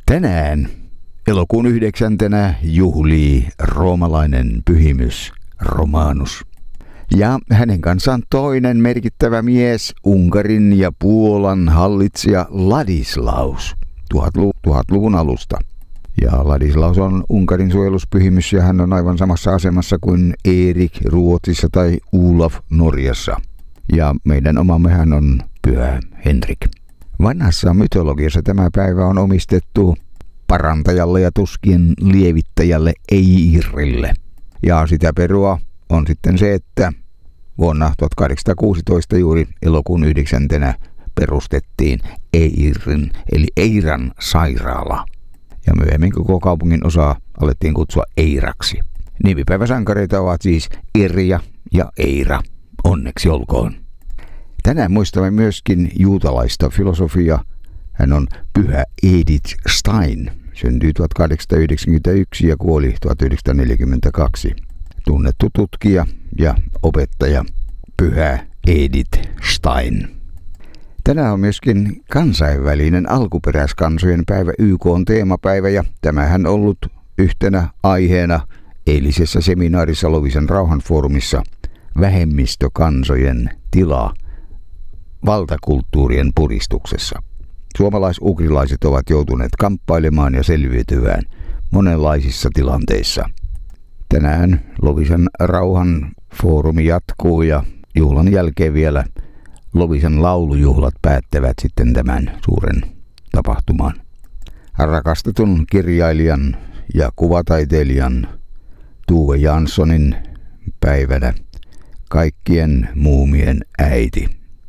Tänään elokuun 9. juhlii roomalainen pyhimys Romanus. Ja hänen kanssaan toinen merkittävä mies, Unkarin ja Puolan hallitsija Ladislaus 1000-luvun alusta. Ja Ladislaus on Unkarin suojeluspyhimys ja hän on aivan samassa asemassa kuin Erik Ruotsissa tai Olaf Norjassa. Ja meidän omammehan on Pyhä Henrik. Vanhassa mytologiassa tämä päivä on omistettu parantajalle ja tuskien lievittäjälle Eirille. Ja sitä perua on sitten se, että vuonna 1816 juuri elokuun 9. perustettiin Eirin eli Eiran sairaala. Ja myöhemmin koko kaupungin osaa alettiin kutsua Eiraksi. Nimipäiväsankareita ovat siis Irja ja Eira. Onneksi olkoon. Tänään muistamme myöskin juutalaista filosofiaa. Hän on Pyhä Edith Stein. Syntyi 1891 ja kuoli 1942. Tunnettu tutkija ja opettaja Pyhä Edith Stein. Tänään on myöskin kansainvälinen alkuperäiskansojen päivä, YK:n teemapäivä, ja tämähän ollut yhtenä aiheena eilisessä seminaarissa Loviisan rauhanfoorumissa vähemmistökansojen tila valtakulttuurien puristuksessa. Suomalais-ugrilaiset ovat joutuneet kamppailemaan ja selviytyvään monenlaisissa tilanteissa. Tänään Loviisan rauhanfoorumi jatkuu ja juhlan jälkeen vielä Loviisan laulujuhlat päättävät sitten tämän suuren tapahtuman. Rakastetun kirjailijan ja kuvataiteilijan Tove Janssonin päivänä kaikkien muumien äiti.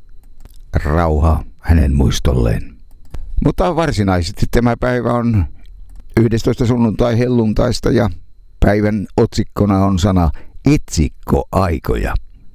Rauha hänen muistolleen. Mutta varsinaisesti tämä päivä on 11. sunnuntai helluntaista ja päivän otsikkona on sana etsikkoaikoja.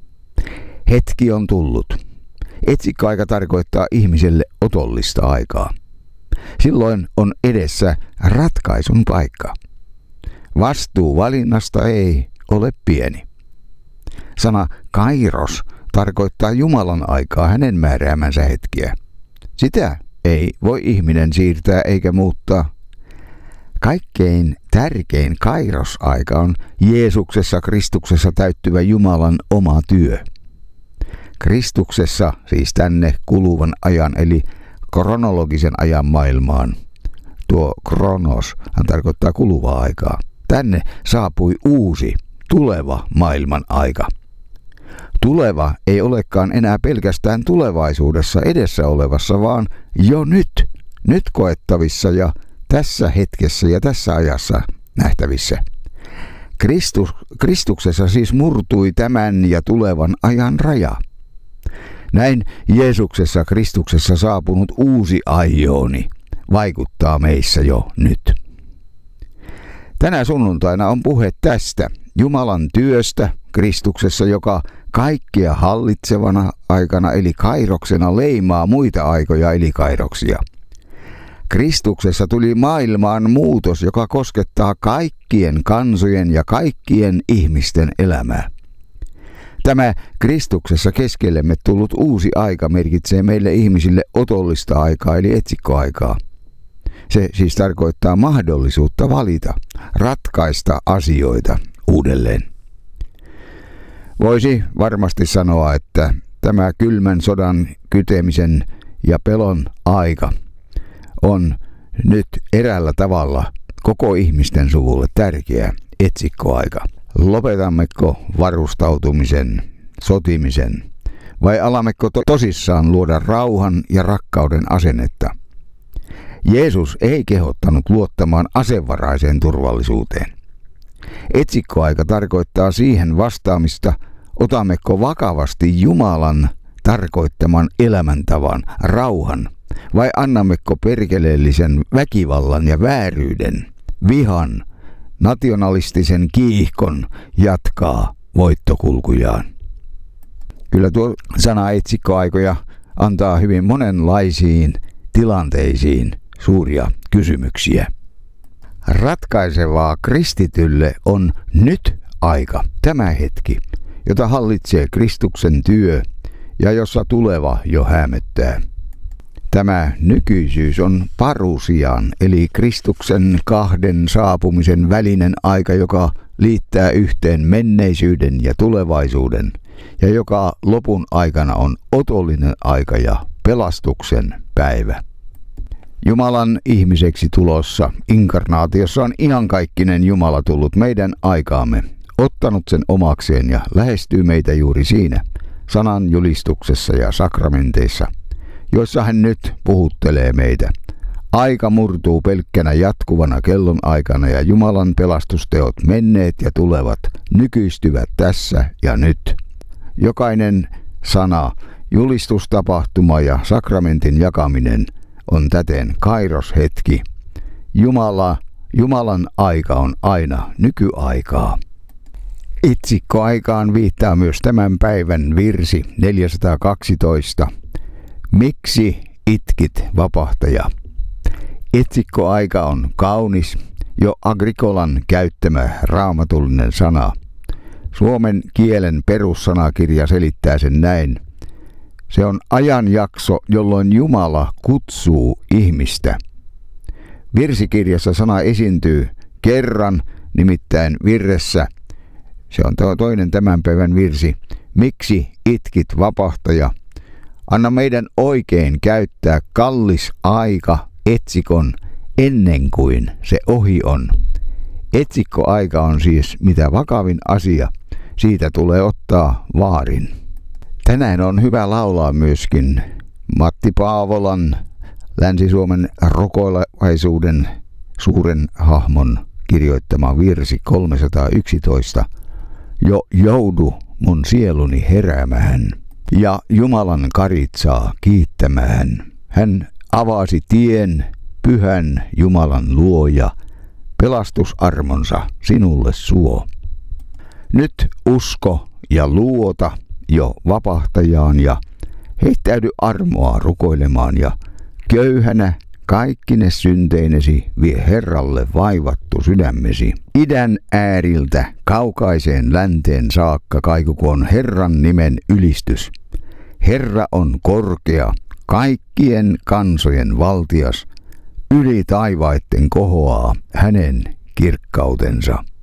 Hetki on tullut. Etsikkoaika tarkoittaa ihmiselle otollista aikaa. Silloin on edessä ratkaisun paikka. Vastuu valinnasta ei ole pieni. Sana kairos tarkoittaa Jumalan aikaa, hänen määräämänsä hetkiä. Sitä ei voi ihminen siirtää eikä muuttaa. Kaikkein tärkein kairosaika on Jeesuksessa Kristuksessa täyttyvä Jumalan oma työ. Kristuksessa, siis tänne kuluvan ajan eli kronologisen ajan maailmaan. Tuo kronos tarkoittaa kuluvaa aikaa. Tänne saapui uusi, tuleva maailman aika. Tuleva ei olekaan enää pelkästään tulevaisuudessa edessä olevassa, vaan jo nyt koettavissa ja tässä hetkessä ja tässä ajassa nähtävissä. Kristuksessa siis murtui tämän ja tulevan ajan raja. Näin Jeesuksessa Kristuksessa saapunut uusi aioni vaikuttaa meissä jo nyt. Tänä sunnuntaina on puhe tästä Jumalan työstä Kristuksessa, joka kaikkea hallitsevana aikana eli kairoksena leimaa muita aikoja eli kairoksia. Kristuksessa tuli maailmaan muutos, joka koskettaa kaikkien kansojen ja kaikkien ihmisten elämää. Tämä Kristuksessa keskellemme tullut uusi aika merkitsee meille ihmisille otollista aikaa eli etsikkoaikaa. Se siis tarkoittaa mahdollisuutta valita, ratkaista asioita uudelleen. Voisi varmasti sanoa, että tämä kylmän sodan kytemisen ja pelon aika on nyt eräällä tavalla koko ihmisten suvulle tärkeä etsikkoaika. Lopetammeko varustautumisen, sotimisen vai alammeko tosissaan luoda rauhan ja rakkauden asennetta? Jeesus ei kehottanut luottamaan asevaraiseen turvallisuuteen. Etsikkoaika tarkoittaa siihen vastaamista, otammeko vakavasti Jumalan tarkoittaman elämäntavan, rauhan, vai annammeko perkeleellisen väkivallan ja vääryyden, vihan, nationalistisen kiihkon jatkaa voittokulkujaan. Kyllä tuo sana etsikkoaikoja antaa hyvin monenlaisiin tilanteisiin suuria kysymyksiä. Ratkaisevaa kristitylle on nyt aika, tämä hetki, jota hallitsee Kristuksen työ ja jossa tuleva jo häämöttää. Tämä nykyisyys on parusian, eli Kristuksen kahden saapumisen välinen aika, joka liittää yhteen menneisyyden ja tulevaisuuden, ja joka lopun aikana on otollinen aika ja pelastuksen päivä. Jumalan ihmiseksi tulossa inkarnaatiossa on iankaikkinen Jumala tullut meidän aikaamme, ottanut sen omakseen ja lähestyy meitä juuri siinä, sanan julistuksessa ja sakramenteissa, joissa hän nyt puhuttelee meitä. Aika murtuu pelkkänä jatkuvana kellon aikana ja Jumalan pelastusteot menneet ja tulevat nykyistyvät tässä ja nyt. Jokainen sana, julistustapahtuma ja sakramentin jakaminen on täten kairoshetki. Jumalan aika on aina nykyaikaa. Itsikkoaikaan viittaa myös tämän päivän virsi 412. Miksi itkit, vapahtaja? Itsikkoaika on kaunis, jo Agricolan käyttämä raamatullinen sana. Suomen kielen perussanakirja selittää sen näin. Se on ajanjakso, jolloin Jumala kutsuu ihmistä. Virsikirjassa sana esiintyy kerran, nimittäin virressä. Se on toinen tämän päivän virsi. Miksi itkit, vapahtaja? Anna meidän oikein käyttää kallis aika etsikon ennen kuin se ohi on. Etsikkoaika on siis mitä vakavin asia. Siitä tulee ottaa vaarin. Tänään on hyvä laulaa myöskin Matti Paavolan, Länsi-Suomen rokoilaisuuden suuren hahmon kirjoittama virsi 311. Jo joudu mun sieluni heräämään ja Jumalan karitsaa kiittämään. Hän avasi tien, pyhän Jumalan luo ja pelastusarmonsa sinulle suo. Nyt usko ja luota jo vapahtajaan ja heittäydy armoa rukoilemaan ja köyhänä kaikkine synteinesi vie Herralle vaivattu sydämesi. Idän ääriltä kaukaiseen länteen saakka kaikukoon Herran nimen ylistys. Herra on korkea, kaikkien kansojen valtias, yli taivaitten kohoaa hänen kirkkautensa.